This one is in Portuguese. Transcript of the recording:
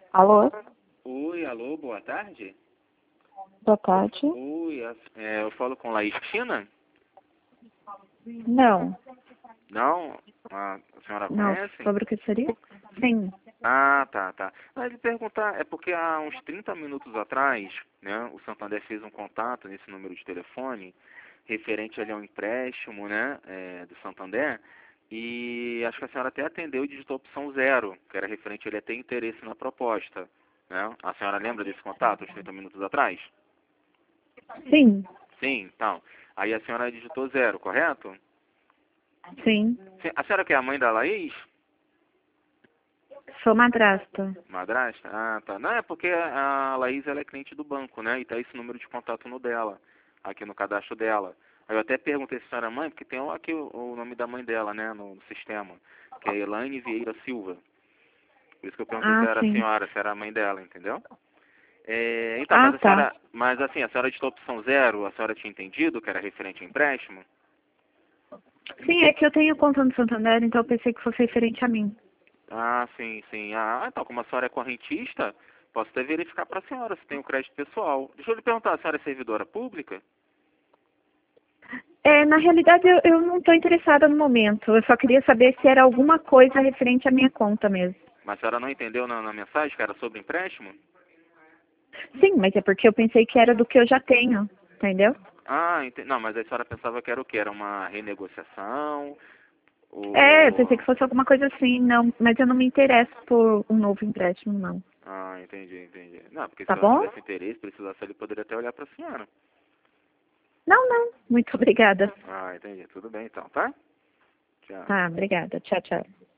Alô? Oi, alô, boa tarde. Boa tarde. Oi, eu falo com Laís Cristina? Não. Não? A senhora Não. conhece? Sobre o que seria? Sim. Ah, tá, tá. Mas ele perguntar, é porque há uns 30 minutos atrás, né, o Santander fez um contato nesse número de telefone, referente ali ao empréstimo, né, do Santander, e acho que a senhora até atendeu e digitou a opção 0, que era referente a ele a ter interesse na proposta, né? A senhora lembra desse contato, uns 30 minutos atrás? Sim. Sim, então. Aí a senhora digitou 0, correto? Sim. A senhora que é a mãe da Laís? Sou madrasta. Madrasta? Ah, tá. Não, é porque a Laís ela é cliente do banco, né? E tá esse número de contato no dela, aqui no cadastro dela. Aí eu até perguntei se a senhora é mãe, porque tem aqui o nome da mãe dela, né, no sistema, que é Elaine Vieira Silva. Por isso que eu perguntei se Ah, era a sim. senhora, se era a mãe dela, entendeu? Então, Ah, tá. mas assim, a senhora digitou a opção 0, a senhora tinha entendido que era referente a empréstimo? Sim, é que eu tenho conta no Santander, então eu pensei que fosse referente a mim. Ah, sim, sim. Ah, então, como a senhora é correntista, posso até verificar para a senhora se tem o crédito pessoal. Deixa eu lhe perguntar, a senhora é servidora pública? Na realidade, eu não estou interessada no momento. Eu só queria saber se era alguma coisa referente à minha conta mesmo. Mas a senhora não entendeu na mensagem que era sobre empréstimo? Sim, mas é porque eu pensei que era do que eu já tenho, entendeu? Ah, não, mas a senhora pensava que era o quê? Era uma renegociação? Eu pensei Ou... que fosse alguma coisa assim, não, mas eu não me interesso por um novo empréstimo, não. Ah, entendi, entendi. Não, porque se Tá ela bom? tivesse interesse, precisasse, ele poderia até olhar para a senhora. Não, não. Muito obrigada. Ah, entendi. Tudo bem então, tá? Tchau. Tá, obrigada. Tchau, tchau.